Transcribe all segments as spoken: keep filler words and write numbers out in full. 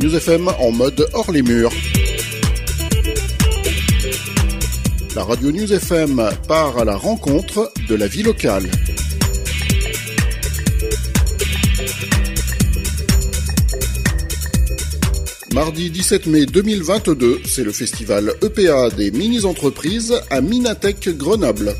News F M en mode hors les murs. La radio News F M part à la rencontre de la vie locale. Mardi dix-sept mai deux mille vingt-deux, c'est le festival E P A des mini-entreprises à Minatech Grenoble.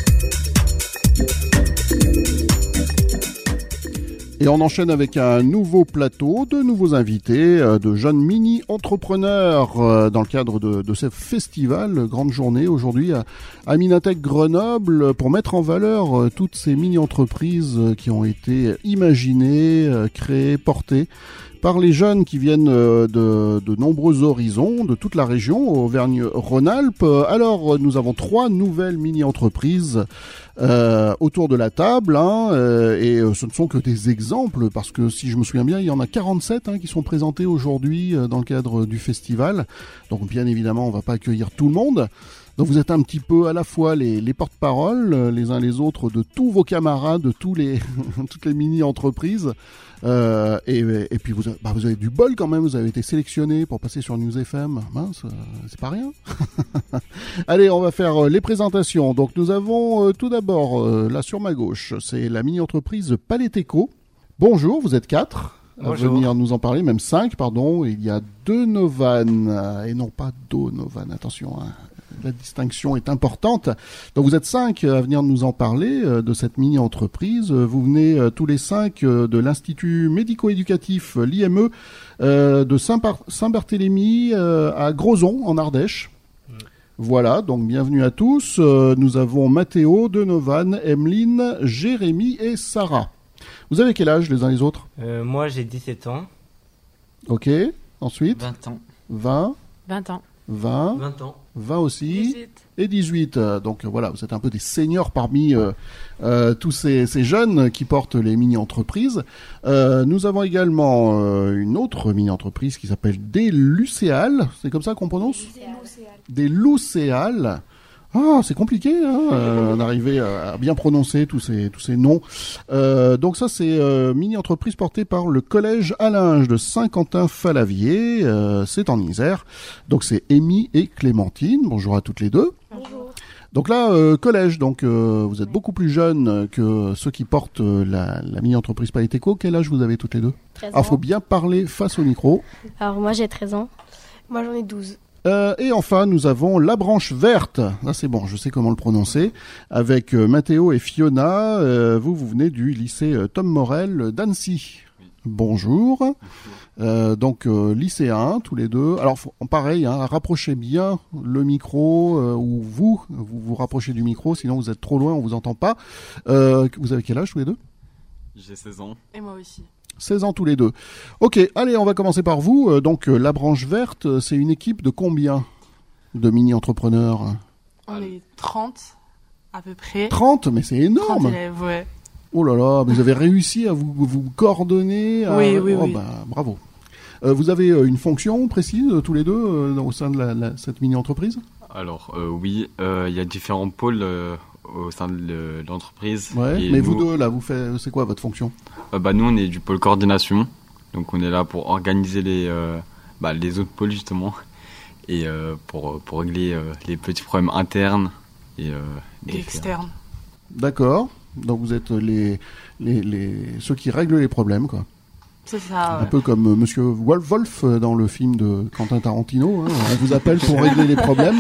Et on enchaîne avec un nouveau plateau, de nouveaux invités, de jeunes mini-entrepreneurs dans le cadre de, de ce festival, grande journée aujourd'hui à, à Minatech Grenoble pour mettre en valeur toutes ces mini-entreprises qui ont été imaginées, créées, portées par les jeunes qui viennent de, de nombreux horizons, de toute la région, Auvergne-Rhône-Alpes. Alors, nous avons trois nouvelles mini-entreprises euh, autour de la table, hein, euh, et ce ne sont que des exemples, parce que si je me souviens bien, il y en a quarante-sept hein, qui sont présentés aujourd'hui euh, dans le cadre du festival. Donc, bien évidemment, on ne va pas accueillir tout le monde. Donc vous êtes un petit peu à la fois les, les porte-paroles, les uns les autres, de tous vos camarades, de tous les, toutes les mini-entreprises. Euh, et, et puis vous avez, bah vous avez du bol quand même, vous avez été sélectionné pour passer sur News F M. Mince, c'est pas rien. Allez, on va faire les présentations. Donc nous avons euh, tout d'abord, euh, là sur ma gauche, c'est la mini-entreprise Paleteco. Bonjour, vous êtes quatre à Bonjour. venir nous en parler, même cinq, pardon. Il y a deux Novan, et non pas Donovan, attention, hein. La distinction est importante. Donc vous êtes cinq à venir nous en parler euh, de cette mini-entreprise. Vous venez euh, tous les cinq euh, de l'Institut médico-éducatif, l'I M E, euh, de Saint-Bar- Saint-Barthélemy euh, à Grozon, en Ardèche. Mmh. Voilà, donc bienvenue à tous. Euh, nous avons Mathéo, Donovan, Emeline, Jérémy et Sarah. Vous avez quel âge les uns les autres ? euh, Moi j'ai dix-sept ans. Ok, ensuite ? vingt ans. vingt. vingt ans. vingt. vingt ans. vingt aussi. dix-huit. Et dix-huit. Donc voilà, vous êtes un peu des seniors parmi euh, euh, tous ces, ces jeunes qui portent les mini-entreprises. Euh, nous avons également euh, une autre mini-entreprise qui s'appelle Des Lucéales. C'est comme ça qu'on prononce ? Des Lucéales. Ah, c'est compliqué, hein, euh, d'arriver à bien prononcer tous ces tous ces noms. Euh, donc ça, c'est euh, mini-entreprise portée par le collège Allinge de Saint-Quentin-Falavier. Euh, c'est en Isère. Donc c'est Amy et Clémentine. Bonjour à toutes les deux. Bonjour. Donc là, euh, collège. Donc euh, vous êtes beaucoup plus jeunes que ceux qui portent euh, la, la mini-entreprise Paleteco. Quel âge vous avez toutes les deux ? treize ans. Alors faut bien parler face au micro. Alors moi j'ai treize ans. Moi j'en ai douze. Euh, et enfin, nous avons la branche verte. Là, c'est bon, je sais comment le prononcer. Avec euh, Mathéo et Fiona. Euh, vous, vous venez du lycée euh, Tom Morel d'Annecy. Oui. Bonjour. Euh, donc, euh, lycéens, tous les deux. Alors, faut, pareil, hein, rapprochez bien le micro, euh, ou vous, vous vous rapprochez du micro, sinon vous êtes trop loin, on vous entend pas. Euh, vous avez quel âge, tous les deux ? J'ai seize ans. Et moi aussi. seize ans tous les deux. Ok, allez, on va commencer par vous. Euh, donc, euh, la branche verte, euh, c'est une équipe de combien de mini-entrepreneurs ? On est trente, à peu près. trente, mais c'est énorme. trente élèves, ouais. Oh là là, vous avez réussi à vous, vous coordonner. À... Oui, oui, oh, oui. Bah, bravo. Euh, vous avez euh, une fonction précise, euh, tous les deux, euh, au sein de la, la, cette mini-entreprise ? Alors, euh, oui, il euh, y a différents pôles euh, au sein de l'entreprise. Ouais, et mais nous, vous deux, là, vous faites, c'est quoi votre fonction ? euh, bah, Nous, on est du pôle coordination. Donc, on est là pour organiser les, euh, bah, les autres pôles, justement, et euh, pour, pour régler euh, les petits problèmes internes et, euh, et externes. D'accord. Donc, vous êtes les, les, les, ceux qui règlent les problèmes, quoi. C'est ça, Un ouais. peu comme euh, Monsieur Wolf, Wolf euh, dans le film de Quentin Tarantino. Hein. On vous appelle pour régler les problèmes.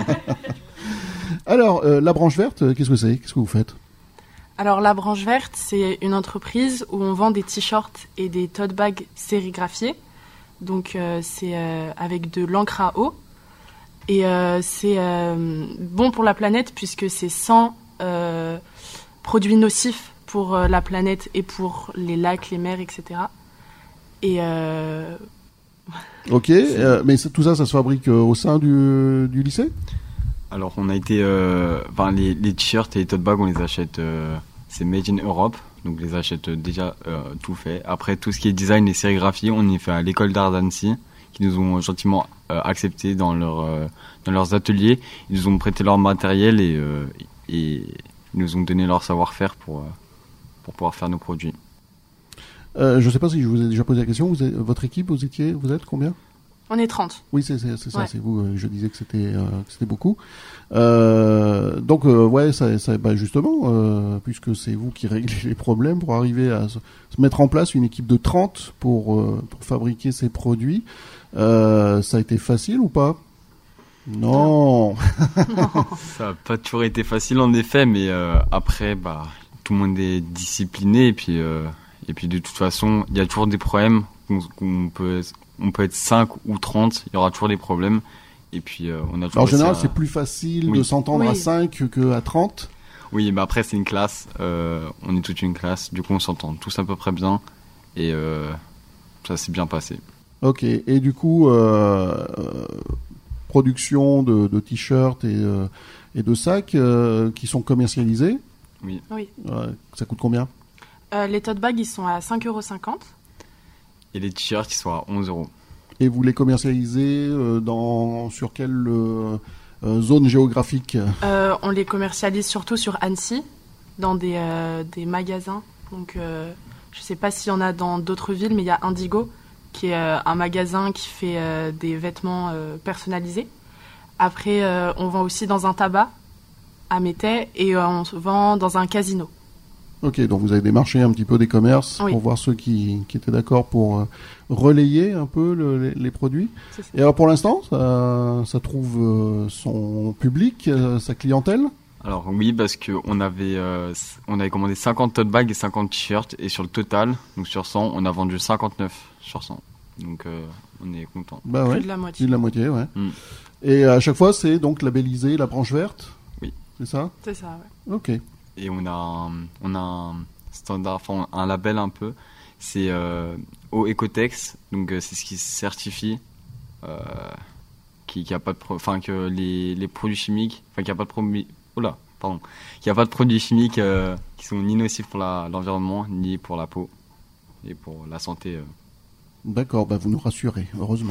Alors, euh, la branche verte, qu'est-ce que c'est ? Qu'est-ce que vous faites ? Alors, la branche verte, c'est une entreprise où on vend des t-shirts et des tote bags sérigraphiés. Donc, euh, c'est euh, avec de l'encre à eau. Et euh, c'est euh, bon pour la planète puisque c'est sans euh, produits nocifs pour euh, la planète et pour les lacs, les mers, et cetera. Et euh... ok, euh, mais tout ça, ça se fabrique euh, au sein du, du lycée ? Alors, on a été, euh, enfin, les, les t-shirts et les tote bags, on les achète, euh, c'est made in Europe, donc on les achète déjà euh, tout fait. Après, tout ce qui est design et sérigraphie, on y fait à l'école d'art d'Annecy, qui nous ont gentiment euh, acceptés dans leur, euh, dans leurs ateliers. Ils nous ont prêté leur matériel et, euh, et ils nous ont donné leur savoir-faire pour, euh, pour pouvoir faire nos produits. Euh, je ne sais pas si je vous ai déjà posé la question. Vous êtes, votre équipe, vous étiez, vous êtes combien? On est trente. Oui, c'est, c'est, c'est ça, ouais. C'est vous. Euh, je disais que c'était, euh, que c'était beaucoup. Euh, donc, euh, ouais, ça, ça, bah, justement, euh, puisque c'est vous qui réglez les problèmes pour arriver à se, se mettre en place une équipe de trente pour, euh, pour fabriquer ces produits, euh, ça a été facile ou pas? Non. Non. Ça n'a pas toujours été facile en effet, mais euh, après, bah, tout le monde est discipliné et puis, euh, et puis de toute façon, il y a toujours des problèmes. On, on peut On peut être cinq ou trente, il y aura toujours des problèmes. Et puis, euh, on a toujours. En général, à... c'est plus facile oui. de s'entendre oui. à cinq qu'à trente. Oui, mais après, c'est une classe. Euh, on est toute une classe. Du coup, on s'entend tous à peu près bien. Et euh, ça s'est bien passé. Ok. Et du coup, euh, euh, production de, de t-shirts et, euh, et de sacs euh, qui sont commercialisés. Oui. Oui. Euh, ça coûte combien? euh, Les tote bags, ils sont à cinq euros cinquante. Et les t-shirts, ils sont à onze euros. Et vous les commercialisez euh, dans, sur quelle euh, euh, zone géographique? euh, On les commercialise surtout sur Annecy, dans des, euh, des magasins. Donc, euh, je ne sais pas s'il y en a dans d'autres villes, mais il y a Indigo, qui est euh, un magasin qui fait euh, des vêtements euh, personnalisés. Après, euh, on vend aussi dans un tabac à Métais et euh, on vend dans un casino. Ok, donc vous avez démarché un petit peu des commerces oui. pour voir ceux qui, qui étaient d'accord pour euh, relayer un peu le, les, les produits. C'est ça. Et alors pour l'instant, ça, ça trouve euh, son public, euh, sa clientèle? Alors oui, parce qu'on avait, euh, on avait commandé cinquante tote bags et cinquante t-shirts. Et sur le total, donc sur cent, on a vendu cinquante-neuf sur cent. Donc euh, on est content. Bah Plus ouais, de la moitié. plus de la moitié, ouais. Mm. Et à chaque fois, c'est donc labellisé la branche verte? Oui. C'est ça? C'est ça, ouais. Ok. Et on a un, on a un standard, enfin un label un peu, c'est euh, au Ecotex, donc euh, c'est ce qui certifie euh, qu'il n'y a pas de, pro- enfin que les, les produits chimiques, enfin qu'il n'y a pas de produits, oh là, pardon, qu'il n'y a pas de produits chimiques euh, qui sont ni nocifs pour la, l'environnement ni pour la peau et pour la santé. Euh. D'accord, bah vous nous rassurez, heureusement.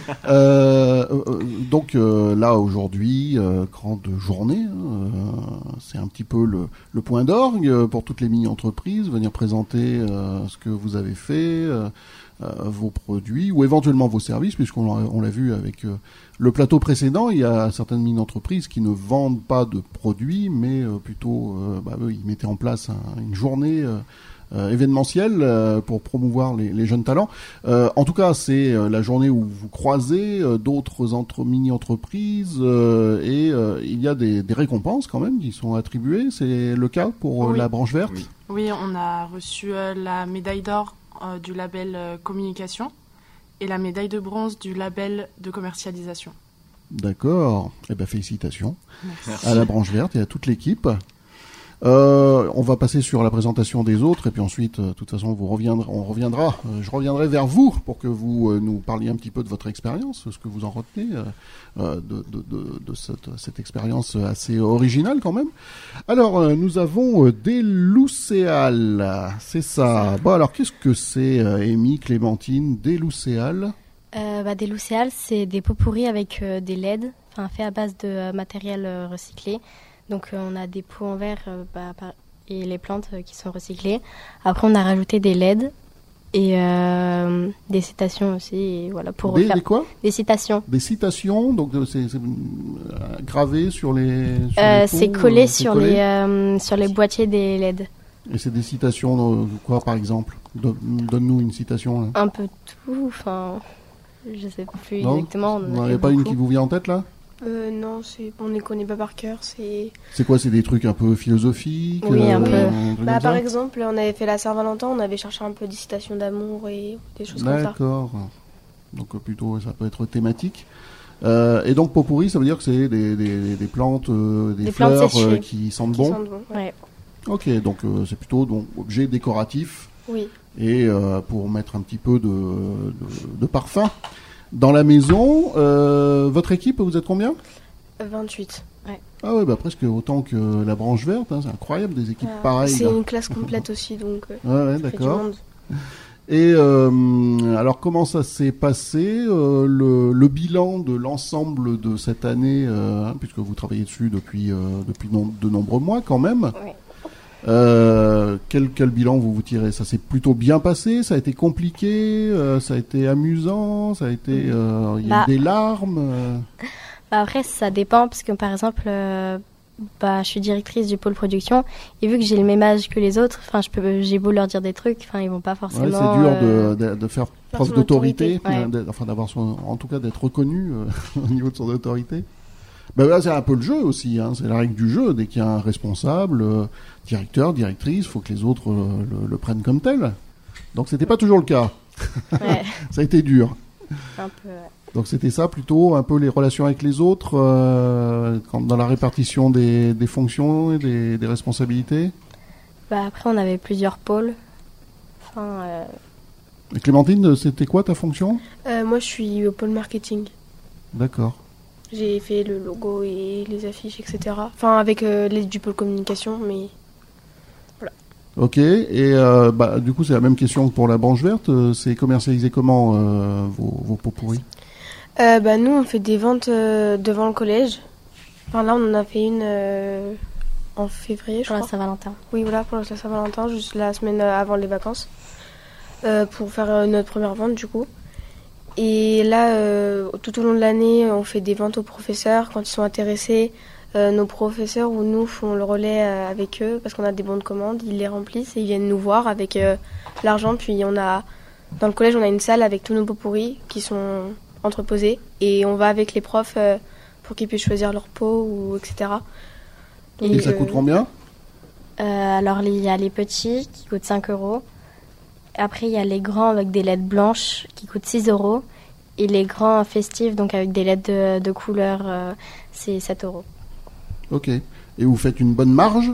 euh, euh, donc euh, là aujourd'hui, euh, grande journée, euh, c'est un petit peu le, le point d'orgue pour toutes les mini-entreprises, venir présenter euh, ce que vous avez fait, euh, euh, vos produits ou éventuellement vos services, puisqu'on l'a, on l'a vu avec euh, le plateau précédent, il y a certaines mini-entreprises qui ne vendent pas de produits, mais euh, plutôt, euh, bah, eux, ils mettaient en place un, une journée euh, Euh, événementiel euh, pour promouvoir les, les jeunes talents. Euh, en tout cas, c'est euh, la journée où vous croisez euh, d'autres entre, mini-entreprises euh, et euh, il y a des, des récompenses quand même qui sont attribuées. C'est le cas pour euh, Oui. la branche verte? Oui. Oui, on a reçu euh, la médaille d'or euh, du label euh, communication et la médaille de bronze du label de commercialisation. D'accord. Eh ben félicitations Merci. à la branche verte et à toute l'équipe. Euh, on va passer sur la présentation des autres et puis ensuite, euh, de toute façon, vous reviendrez, on reviendra. Euh, je reviendrai vers vous pour que vous euh, nous parliez un petit peu de votre expérience, ce que vous en retenez euh, de, de, de, de cette, cette expérience assez originale quand même. Alors, euh, nous avons euh, des Lucéal, c'est ça. Bon, alors qu'est-ce que c'est, euh, Amy, Clémentine, des Lucéal? Euh, bah, des Lucéal, c'est des pots pourris avec euh, des L E D, enfin fait à base de euh, matériel euh, recyclé. Donc euh, on a des pots en verre euh, bah, par... et les plantes euh, qui sont recyclées. Après on a rajouté des L E D et euh, des citations aussi. Et voilà, pour des, faire... des quoi? Des citations. Des citations, donc c'est, c'est euh, gravé sur les. Sur Euh, les c'est pots, collé euh, sur collé. les euh, sur les boîtiers des L E D. Et c'est des citations, euh, quoi par exemple? Do- Donne-nous une citation. Là. Un peu tout, enfin, je sais plus Non, exactement. on en a vous n'en fait avez pas une beaucoup. qui vous vient en tête là? Euh, non, c'est... on ne les connaît pas par cœur. C'est... C'est quoi? C'est des trucs un peu philosophiques? Oui, un euh, peu. un truc Bah, comme par ça exemple, on avait fait la Saint-Valentin, on avait cherché un peu des citations d'amour et des choses comme ça. D'accord. Donc euh, plutôt, ça peut être thématique. Euh, et donc pot pourri, ça veut dire que c'est des, des, des plantes, euh, des, Des plantes fleurs séchées. euh, qui sentent Qui bon. sentent bon. Ouais. Ok, donc euh, c'est plutôt donc objet décoratif Oui. et euh, pour mettre un petit peu de, de, de parfum dans la maison. Euh, votre équipe, vous êtes combien? vingt-huit. Ah ouais, bah presque autant que la branche verte. Hein, c'est incroyable, des équipes Euh, pareilles. c'est là. une classe complète aussi, donc euh, Ouais, ouais, ça fait du d'accord. monde. Et euh, alors comment ça s'est passé euh, le, le bilan de l'ensemble de cette année, euh, hein, puisque vous travaillez dessus depuis euh, depuis non- de nombreux mois quand même. Ouais. Euh, quel, quel bilan vous vous tirez? Ça s'est plutôt bien passé? Ça a été compliqué? euh, Ça a été amusant? Ça a été... euh, Il y a Bah. eu des larmes? euh Bah, après, ça dépend, parce que par exemple, euh, bah, je suis directrice du pôle production, et vu que j'ai le même âge que les autres, enfin, je peux, j'ai beau leur dire des trucs, enfin, ils vont pas forcément. Ouais, c'est dur euh, de, de, de faire Faire preuve son d'autorité, autorité, ouais. euh, d'être- enfin d'avoir son, en tout cas d'être reconnu euh, au niveau de son autorité. Ben là, c'est un peu le jeu aussi, hein, c'est la règle du jeu. Dès qu'il y a un responsable, euh, directeur, directrice, faut que les autres euh, le, le prennent comme tel. Donc c'était pas toujours le cas. ouais, Ça a été dur. un peu. Ouais. Donc c'était ça plutôt, un peu les relations avec les autres, euh, quand, dans la répartition des, des fonctions et des, des responsabilités. Bah, après, on avait plusieurs pôles. Enfin, euh, Et Clémentine, c'était quoi ta fonction? Euh, moi, je suis au pôle marketing. D'accord. J'ai fait le logo et les affiches, et cetera. Enfin, avec euh, l'aide du pôle communication, mais Ok, et euh, bah, du coup c'est la même question que pour la branche verte, euh, c'est commercialisé comment euh, vos, vos pots pourris? euh, bah, nous, on fait des ventes euh, devant le collège. Enfin, là, on en a fait une euh, en février, je pour la crois. Saint-Valentin. Oui, voilà, pour la Saint-Valentin, juste la semaine euh, avant les vacances, euh, pour faire euh, notre première vente, du coup. Et là, euh, tout au long de l'année, on fait des ventes aux professeurs quand ils sont intéressés. Euh, nos professeurs ou nous font le relais euh, avec eux parce qu'on a des bons de commande, ils les remplissent et ils viennent nous voir avec euh, l'argent. Puis on a, dans le collège, on a une salle avec tous nos pots pourris qui sont entreposés et on va avec les profs euh, pour qu'ils puissent choisir leur pot ou et cetera. Et Donc, ça euh, coûte combien? Euh, alors, il y a les petits qui coûtent cinq euros. Après, il y a les grands avec des L E D blanches qui coûtent six euros. Et les grands festifs, donc avec des L E D de, de couleur, euh, c'est sept euros. Ok. Et vous faites une bonne marge?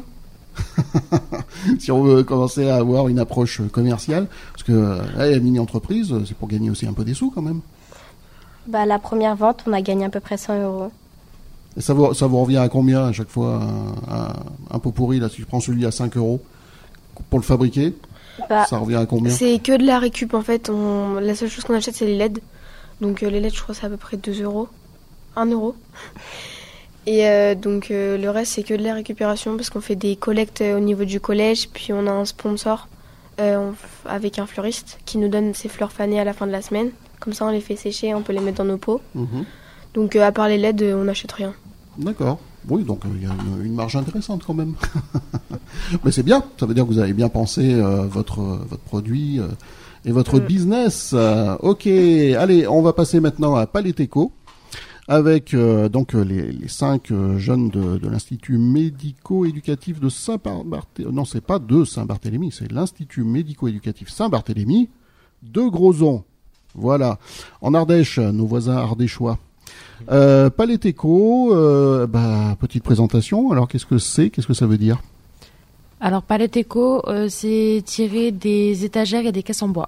Si on veut commencer à avoir une approche commerciale, parce que euh, la mini-entreprise, c'est pour gagner aussi un peu des sous quand même. Bah, la première vente, on a gagné à peu près cent euros. Et ça vous, ça vous revient à combien à chaque fois un, un, un pot pourri, là, si je prends celui à cinq euros pour le fabriquer, Bah, ça revient à combien? c'est que de la récup en fait. On... La seule chose qu'on achète, c'est les L E D. Donc euh, les L E D, je crois, c'est à peu près deux euros. un euro. Et euh, donc euh, le reste, c'est que de la récupération parce qu'on fait des collectes euh, au niveau du collège. Puis on a un sponsor euh, on f- avec un fleuriste qui nous donne ses fleurs fanées à la fin de la semaine. Comme ça, on les fait sécher, on peut les mettre dans nos pots. Mhm. Donc euh, à part les L E D, euh, on n'achète rien. D'accord. Oui, donc il y a une, une marge intéressante quand même. Mais c'est bien, ça veut dire que vous avez bien pensé euh, votre, votre produit euh, et votre Mm. business. Euh, ok, allez, on va passer maintenant à Paléteco avec euh, donc euh, les, les cinq euh, jeunes de, de l'Institut médico-éducatif de Saint-Barthélemy. Non, c'est pas de Saint-Barthélemy, c'est l'Institut médico-éducatif Saint-Barthélemy de Grozon. Voilà, en Ardèche, nos voisins ardéchois. Euh, Paléteco, euh, bah, petite présentation. Alors, qu'est-ce que c'est? Qu'est-ce que ça veut dire? Alors, Paléteco, euh, c'est tiré des étagères et des caisses en bois.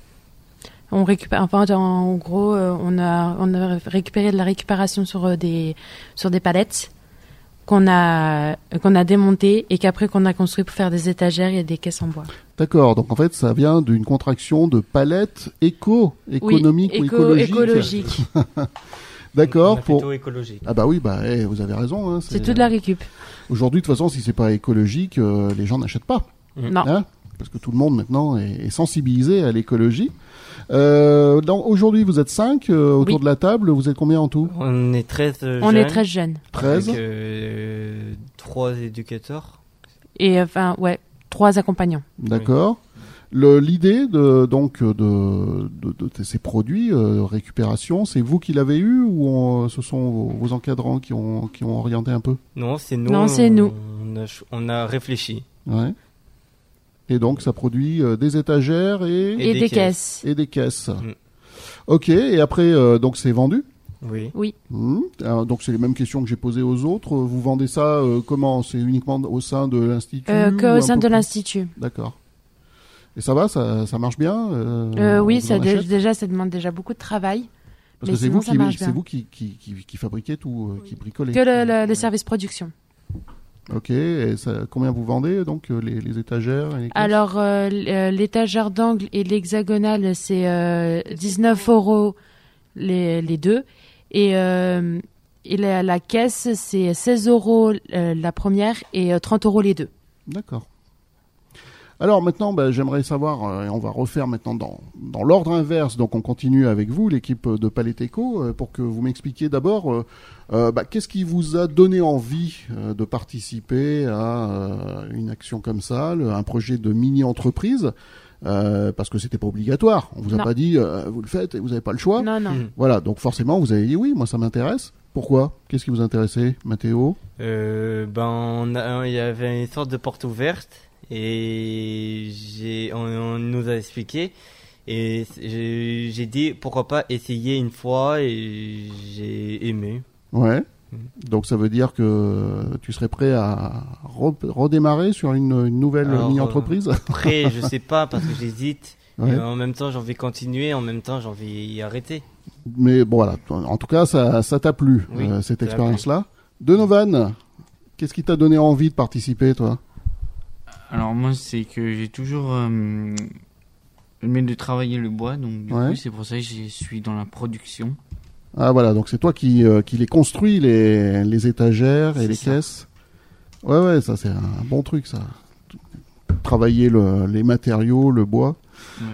On récupère, enfin, en gros, euh, on a, on a récupéré de la récupération sur euh, des, sur des palettes qu'on a, qu'on a démontées et qu'après qu'on a construit pour faire des étagères et des caisses en bois. D'accord, donc en fait, ça vient d'une contraction de palette éco, économique oui, ou éco- écologique. écologique. D'accord. On a Pour... plutôt écologique. Ah bah oui, bah eh, vous avez raison. Hein, C'est tout de la récup. Aujourd'hui, de toute façon, si c'est pas écologique, euh, les gens n'achètent pas. Non. Hein, parce que tout le monde maintenant est, est sensibilisé à l'écologie. Euh, donc, aujourd'hui, vous êtes cinq euh, autour Oui. de la table. Vous êtes combien en tout? On est treize euh, On jeunes, est très jeunes. treize. avec euh, trois éducateurs. Et enfin, ouais, trois accompagnants. D'accord. Le- L'idée de donc de, de, de, de ces produits euh, récupération, c'est vous qui l'avez eu ou on- ce sont vos, vos encadrants qui ont qui ont orienté un peu? Non, c'est nous. Non, c'est on- nous. On a, ch- on a réfléchi. Ouais. Et donc ça produit euh, des étagères et Et, des des caisses. caisses. et des caisses. Mm. Ok. Et après euh, donc c'est vendu. Oui. Hmm. Alors, donc c'est les mêmes questions que j'ai posées aux autres. Vous vendez ça euh, comment? C'est uniquement au sein de l'institut Euh, ou que un au sein peu de plus l'institut. D'accord. Et ça va, ça, ça marche bien euh, Euh, oui, on ça en dé- achète déjà, ça demande déjà beaucoup de travail. Parce mais que c'est sinon, vous ça qui, marche c'est bien. vous qui, qui, qui, qui fabriquez tout, euh, qui bricolez. Que le, le, le service production. Ok. Et ça, combien vous vendez donc euh, les, les étagères et les caisses? Alors, euh, l- euh, l'étagère d'angle et l'hexagonale, c'est euh, dix-neuf euros les, les deux. Et, euh, et la, la caisse, c'est seize euros euh, la première et euh, trente euros les deux. D'accord. Alors maintenant, bah, j'aimerais savoir, euh, et on va refaire maintenant dans, dans l'ordre inverse, donc on continue avec vous, l'équipe de Palais Teco, euh, pour que vous m'expliquiez d'abord euh, euh, bah, qu'est-ce qui vous a donné envie euh, de participer à euh, une action comme ça, le, un projet de mini-entreprise, euh, parce que c'était pas obligatoire. On vous a Non. pas dit euh, vous le faites et vous n'avez pas le choix. Non, non. Mhm. Voilà, donc forcément vous avez dit oui, moi ça m'intéresse. Pourquoi? Qu'est-ce qui vous intéressait, Mathéo? Euh, ben, on a- il y avait une sorte de porte ouverte et j'ai, on, on nous a expliqué et j'ai, j'ai dit pourquoi pas essayer une fois et j'ai aimé. Ouais. Mhm. Donc ça veut dire que tu serais prêt à re- redémarrer sur une, une nouvelle Alors, mini-entreprise? Après, je sais pas parce que j'hésite. Ouais. Et en même temps, j'ai envie de continuer, en même temps, j'ai envie d'arrêter. Mais bon voilà, en tout cas ça ça t'a plu, Oui, euh, cette ça m'a expérience-là. Donovan, qu'est-ce qui t'a donné envie de participer, toi? Alors moi, c'est que j'ai toujours euh, aimé de travailler le bois, donc du Ouais. coup, c'est pour ça que je suis dans la production. Ah voilà, donc c'est toi qui euh, qui les construis, les les étagères et C'est les ça. caisses. Ouais ouais, ça c'est un bon truc ça. Travailler le, les matériaux, le bois. Ouais.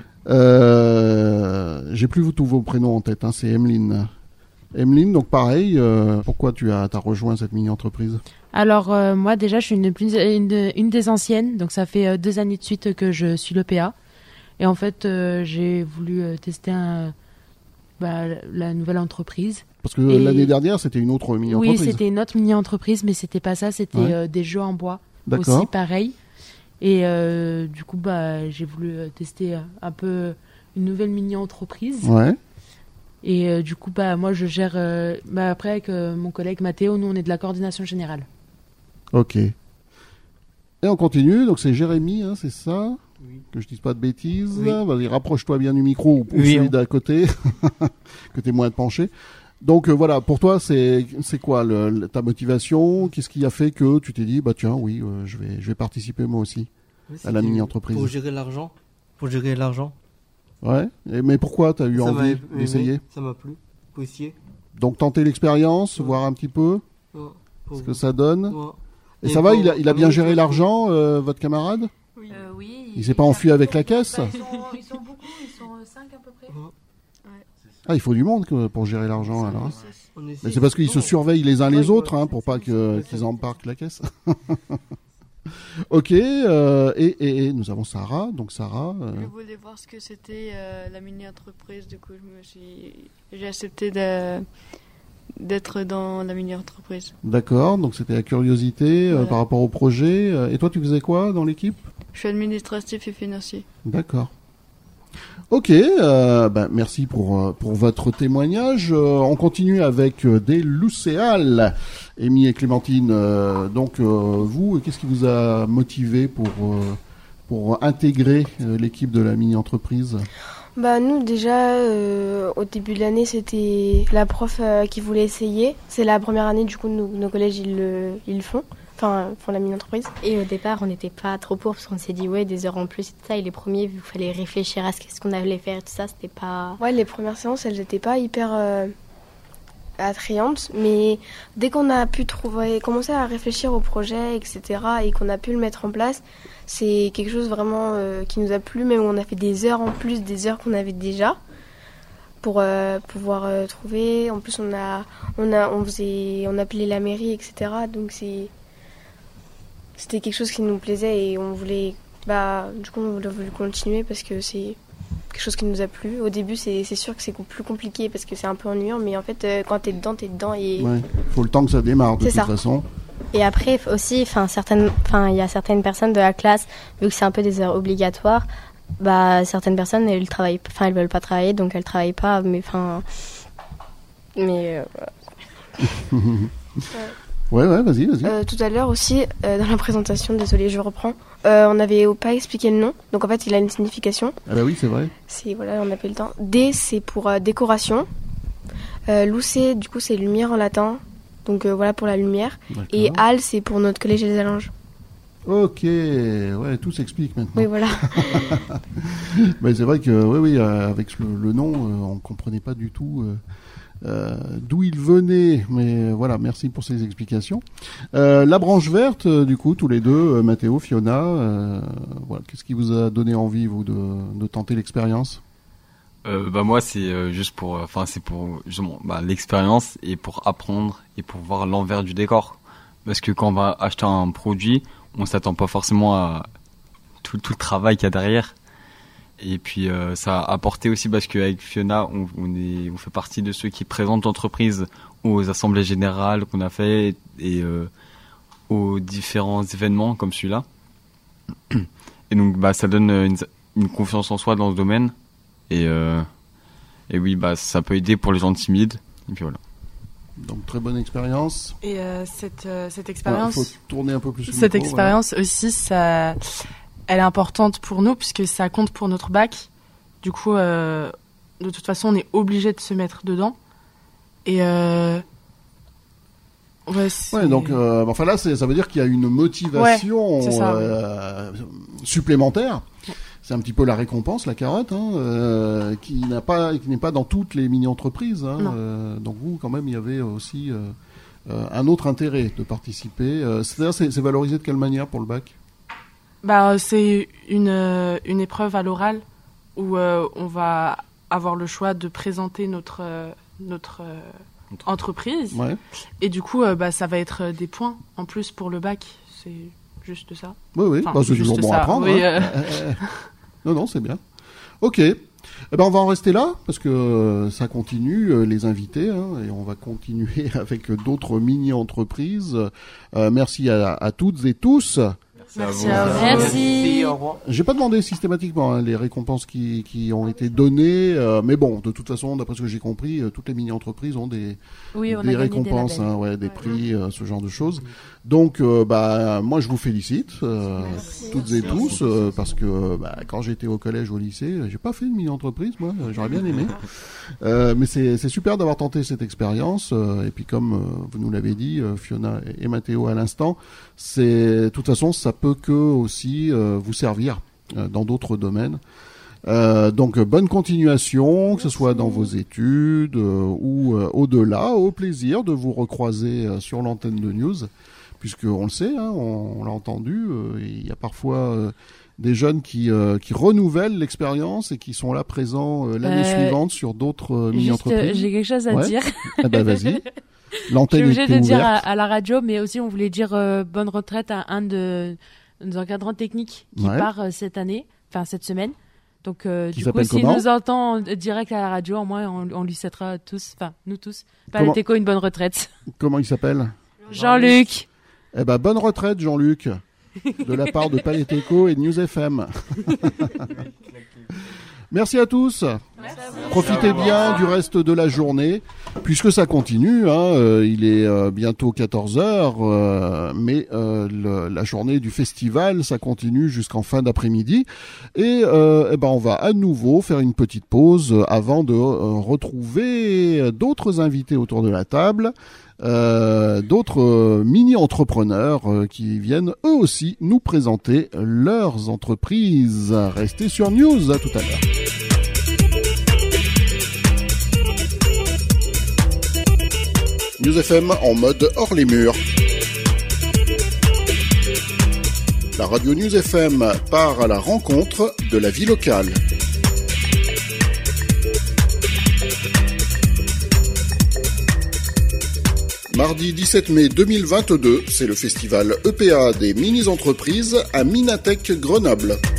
Euh, j'ai plus tous vos prénoms en tête, hein, c'est Emeline. Emeline, donc pareil, euh, pourquoi tu as, t'as rejoint cette mini-entreprise? Alors euh, moi déjà je suis une, plus- une, une des anciennes, donc ça fait euh, deux années de suite que je suis l'E P A. Et en fait euh, j'ai voulu euh, tester un, bah, la nouvelle entreprise. Parce que Et- l'année dernière, c'était une autre Oui, mini-entreprise. c'était une autre mini-entreprise, mais c'était pas ça, c'était Ouais. euh, des jeux en bois D'accord. aussi pareil. Et euh, du coup bah j'ai voulu euh, tester euh, un peu une nouvelle mini-entreprise. Ouais. Et euh, du coup bah moi je gère euh, bah, après avec euh, mon collègue Mathéo, nous on est de la coordination générale. Ok. Et on continue, donc c'est Jérémy, hein, c'est ça? Oui. Que je dise pas de bêtises. Oui. Vas-y, rapproche-toi bien du micro ou, ou Oui, celui hein. d'à côté, que t'es moins penché. Donc euh, voilà, pour toi, c'est c'est quoi le, le- ta motivation? Qu'est-ce qui a fait que tu t'es dit, bah tiens, oui, euh, je vais je vais participer moi aussi à la mini-entreprise? Pour gérer l'argent. Pour gérer l'argent. Ouais. Et, mais pourquoi t'as eu Ça m'a envie aimé, d'essayer? Ça m'a plu. Pour essayer. Donc tenter l'expérience, Ouais. voir un petit peu Ouais, pour- ce que ça donne. ouais. Et, Et ça va, pour- il a, il a pour bien nous, géré pour- l'argent, euh, votre camarade? Oui. oui. Il s'est pas enfui avec la caisse? Bah, ils, sont, ils sont beaucoup, ils sont cinq à peu près. Ah, il faut du monde que- pour gérer l'argent alors. hein. On essaie. Mais c'est parce qu'ils se surveillent les uns Ouais, les autres, ouais, hein, pour pas que qu'ils embarquent la caisse. Ok, euh, et, et, et nous avons Sarah. Donc Sarah, euh, Je voulais voir ce que c'était euh, la mini-entreprise, du coup je me suis... j'ai accepté de... d'être dans la mini-entreprise. d'accord. Donc c'était la curiosité euh, Voilà. par rapport au projet. Euh, Et toi, tu faisais quoi dans l'équipe? Je suis administratif et financier. D'accord. Ok, euh, ben, merci pour, euh, pour votre témoignage. Euh, on continue avec euh, des Lucéal, Amy et Clémentine. Euh, donc, euh, vous, qu'est-ce qui vous a motivé pour, euh, pour intégrer euh, l'équipe de la mini-entreprise? Bah nous déjà euh, au début de l'année c'était la prof euh, qui voulait essayer. C'est la première année du coup nos, nos collèges ils le ils le font, enfin font la mini entreprise. Et au départ, on n'était pas trop pour parce qu'on s'est dit, ouais, des heures en plus et tout ça. Et les premiers, vu qu'il fallait réfléchir à ce qu'est-ce qu'on allait faire et tout ça, c'était pas. Ouais, les premières séances elles n'étaient pas hyper euh, attrayantes, mais dès qu'on a pu trouver, commencer à réfléchir au projet, et cetera, et qu'on a pu le mettre en place, c'est quelque chose vraiment euh, qui nous a plu, même où on a fait des heures en plus des heures qu'on avait déjà pour euh, pouvoir euh, trouver. En plus, on a, on a, on faisait, on appelait la mairie, et cetera. Donc c'est, c'était quelque chose qui nous plaisait et on voulait, bah, du coup, on a voulu continuer parce que c'est quelque chose qui nous a plu. Au début, c'est c'est sûr que c'est plus compliqué parce que c'est un peu ennuyant, mais en fait, euh, quand t'es dedans, t'es dedans et Ouais, faut le temps que ça démarre de C'est toute ça. façon. Et après aussi, enfin certaines, enfin il y a certaines personnes de la classe, vu que c'est un peu des heures obligatoires, bah certaines personnes elles travaillent, enfin elles veulent pas travailler, donc elles travaillent pas, mais enfin, mais euh, Ouais, ouais, vas-y, vas-y. Euh, tout à l'heure aussi, euh, dans la présentation, désolé, je reprends, euh, on n'avait pas expliqué le nom, donc en fait il a une signification. Ah bah oui, c'est vrai. C'est, voilà, on a pas eu le temps. D, c'est pour euh, décoration. Euh, Lucé, du coup, c'est lumière en latin, donc euh, voilà pour la lumière. D'accord. Et Al, c'est pour notre collège des Allanges. Ok, ouais, tout s'explique maintenant. Oui, voilà. Mais c'est vrai que, oui, oui, euh, avec le, le nom, euh, on comprenait pas du tout euh, euh, d'où il venait, mais voilà, merci pour ces explications. Euh, la branche verte, euh, du coup, tous les deux, euh, Mathéo, Fiona, euh, voilà, qu'est-ce qui vous a donné envie, vous, de, de tenter l'expérience? Euh, bah moi c'est euh, juste pour, enfin c'est pour justement bah, l'expérience et pour apprendre et pour voir l'envers du décor. Parce que quand on va acheter un produit, on s'attend pas forcément à tout, tout le travail qu'il y a derrière. Et puis euh, ça a apporté aussi parce qu'avec Fiona, on, on, est, on fait partie de ceux qui présentent l'entreprise aux assemblées générales qu'on a fait et euh, aux différents événements comme celui-là. Et donc bah ça donne une, une confiance en soi dans ce domaine. Et, euh, et oui, bah, ça peut aider pour les gens timides. Et puis voilà. Donc, très bonne expérience. Et euh, cette, euh, cette expérience... Il faut tourner un peu plus. Cette micro, expérience voilà. aussi, ça, elle est importante pour nous puisque ça compte pour notre bac. Du coup, euh, de toute façon, on est obligé de se mettre dedans. Et... Euh, ouais, ouais, donc, euh, enfin là, c'est, ça veut dire qu'il y a une motivation ouais, ça, euh, supplémentaire. C'est un petit peu la récompense, la carotte, hein, euh, qui n'a pas, qui n'est pas dans toutes les mini-entreprises. Hein, euh, donc vous, quand même, il y avait aussi euh, euh, un autre intérêt de participer. Euh, c'est-à-dire, c'est, c'est valorisé de quelle manière pour le bac? Bah, c'est une euh, une épreuve à l'oral où euh, on va avoir le choix de présenter notre euh, notre euh, entreprise. Ouais. Et du coup, euh, bah, ça va être des points en plus pour le bac. C'est juste ça. Oui, oui. Enfin, bah, c'est toujours bon ça. à prendre. Oui, hein. euh... non, non, c'est bien. Ok. Eh ben, on va en rester là parce que euh, ça continue, euh, les invités, hein, et on va continuer avec d'autres mini-entreprises. Euh, merci à, à toutes et tous. Merci à vous. Merci. J'ai pas demandé systématiquement hein, les récompenses qui, qui ont été données, euh, mais bon, de toute façon, d'après ce que j'ai compris, euh, toutes les mini-entreprises ont des, oui, on des a récompenses, des, hein, ouais, des ouais. prix, euh, ce genre de choses. Donc, euh, bah, moi, je vous félicite, euh, toutes et tous, euh, parce que bah, quand j'étais au collège ou au lycée, j'ai pas fait de mini-entreprise, moi, j'aurais bien aimé. Euh, mais c'est, c'est super d'avoir tenté cette expérience. Euh, et puis, comme euh, vous nous l'avez dit, euh, Fiona et Mathéo à l'instant, c'est, de toute façon, ça peut que aussi euh, vous servir euh, dans d'autres domaines. Euh, donc bonne continuation, que ce soit dans vos études euh, ou euh, au-delà. Au plaisir de vous recroiser euh, sur l'antenne de News, puisque on le sait, hein, on, on l'a entendu. Euh, il y a parfois euh, des jeunes qui euh, qui renouvellent l'expérience et qui sont là présents euh, l'année euh, suivante sur d'autres euh, mini-entreprises. J'ai quelque chose à ouais. dire. Eh ben vas-y. L'antenne Je suis obligée de ouverte. dire à, à la radio, mais aussi on voulait dire euh, bonne retraite à un de nos encadrants techniques qui ouais. part euh, cette année, enfin cette semaine. Donc euh, qui du coup, s'il comment nous entend direct à la radio, au moins on, on lui souhaitera tous, enfin nous tous, Palétéco une bonne retraite. Comment il s'appelle? Jean-Luc. Eh ben bonne retraite Jean-Luc, de la part de Palétéco et de News F M. Merci à tous. Merci à vous. Profitez bien du reste de la journée, puisque ça continue. Hein, euh, il est euh, bientôt quatorze heures, euh, mais euh, le, la journée du festival, ça continue jusqu'en fin d'après-midi. Et, euh, eh ben, on va à nouveau faire une petite pause avant de euh, retrouver d'autres invités autour de la table. Euh, d'autres euh, mini-entrepreneurs euh, qui viennent eux aussi nous présenter leurs entreprises. Restez sur News, à tout à l'heure. News F M en mode hors les murs. La radio News F M part à la rencontre de la vie locale. Mardi dix-sept mai deux mille vingt-deux, c'est le festival E P A des mini-entreprises à Minatech Grenoble.